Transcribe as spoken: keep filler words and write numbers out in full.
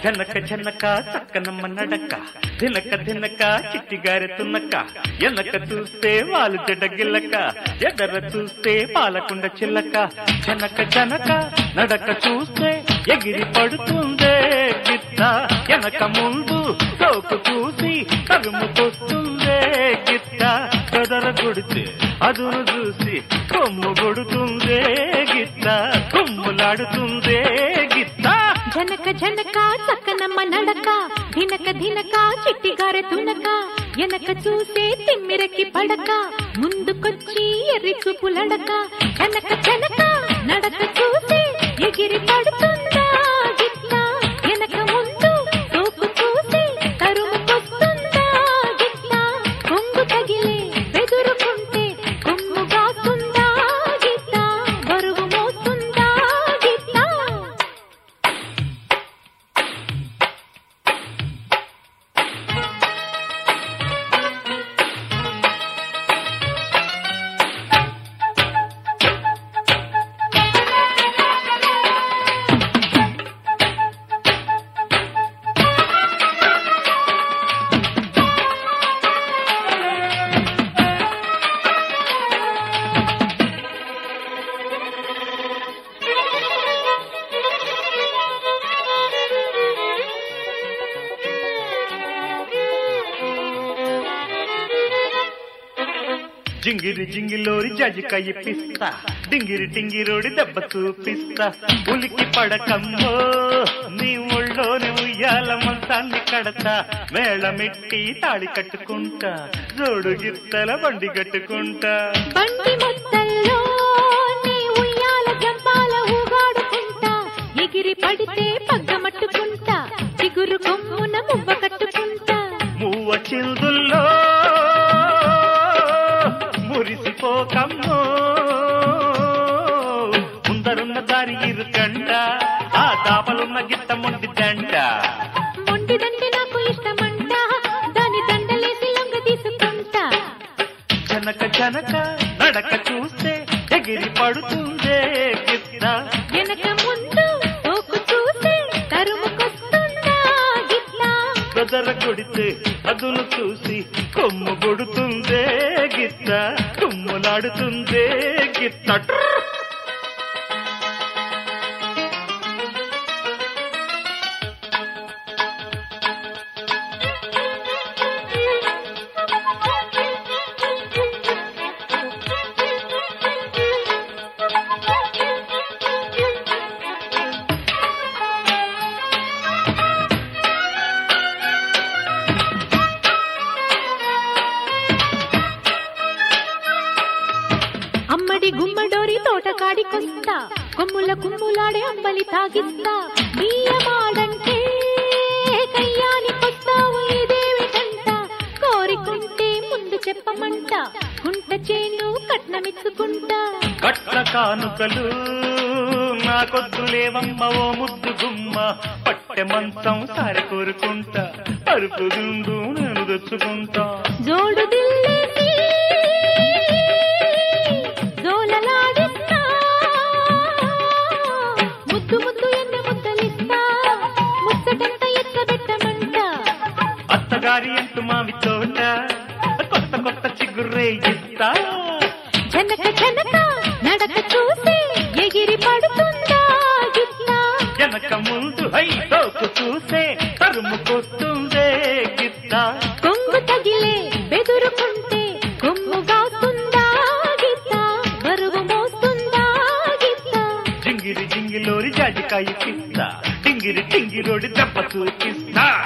జనక జనక చక్కనమ్మ నడక దినక దినక చిట్టిగారెతున్నక ఎనక చూస్తే వాళ్ళు జడగిల్లక ఎదర చూస్తే పాలకుండ చిల్లక జనక జనక నడక చూస్తే ఎగిరి పడుతుందే గిత్త ఎనక ముందు సోకు చూసి తరుముకొస్తుందే గిత్త ఎదర కొడితే అదును చూసి కొమ్ము కొడుతుందే గిత్త కొమ్ములాడుతుందే గిత్త జనక జనక చక్కనమ్మ నడక దినక దినక చిట్టిగారె తునక ఎనక చూసే తిమ్మిరకి పడక ముందుకొచ్చి ఎర్రి చూపులడక జనక జనక నడక చూసే ఎగిరి పడుతుందా గిత్త ఎనక ముందు సోకు చూసి తరుముకొస్తుందా గిత్త కొంగు తగిలే బెదురుకుంటే కొమ్ము గాస్తుందా గిత్త బరువు మోస్తుందా గిత్త జింగిరి జింగిలోరి జజికాయ పిస్తా డింగిరి టింగిరోడి దెబ్బ చూపిస్తా ఉలికి పడకమ్మో నీ ఒళ్ళోని ఉయ్యాల మంచాన్ని కడతా మేళమెట్టి తాళి కట్టుకుంటా జోడు గిత్తల బండి కట్టుకుంటా బండి మొత్తల్లో నీ ఉయ్యాల జంపాల ఊగాడుకుంటా ఎగిరి పడితే పగ్గమట్టుకుంటా చిగురు కొమ్మున మువ్వ కట్టుకుంటా మూవ చిందుల్లో మురిసిపోకమ్మో ముందరున్న దారి ఇరుకంట ఆ దాపలున్న గిట్ట మొండి దండ మొండి దండి నాకు ఇష్టమంట దాని దండలేసి లొంగ తీసుకుంటా జనక జనక నడక చూస్తే ఎగిరి పడుతుందే గిత్త వెనక ముందు సోకు చూసి తరుముకొస్తుందా గిత్త బెదర కొడితే అదును చూసి కొమ్ము కొడుతుందే గిత్త కొమ్ములాడుతుందే గిత్త అమ్మడి గుమ్మడోరి తోటకాడికొస్తా కొమ్ముల కుమ్ములాడే అంబలి తాగిస్తా బియ్యమాడంటే కయ్యానికొస్తావు ఇదేమిటంట కోరికుంటే ముందు చెప్పమంట కుంట చేను కట్నమిచ్చుకుంటా కట్ల కానుకలు నాకొద్దులేవమ్మ ఓ ముద్దు గుమ్మ పట్టె మంచం సారె కోరుకుంటా పరుపు దుండు నేను తెచ్చుకుంటా జోడు దిల్లేసి జోలలాడిస్తా ముద్దు ముద్దు ఎన్ని ముద్దలిస్తా ముచ్చటంత ఎత్తబెట్టమంట అత్తగారి అంటూ మావి తోట కొత్త కొత్త చిగుర్రే ఇస్తా జనక జనక నడక చూసి ఎగిరి పడుతుందా గిత్త వెనక ముందు హై తోకు చూసే తరుముకొస్తుందే గిత్త కొంగు తగిలే బెదురుకుంటే కొమ్ము గాస్తుందా గిత్త బరువు మోస్తుందా గిత్త జింగిరి జింగిలోరి జాజికాయ పిస్తా టింగిరి టింగిరోడి దెబ్బ చూపిస్తా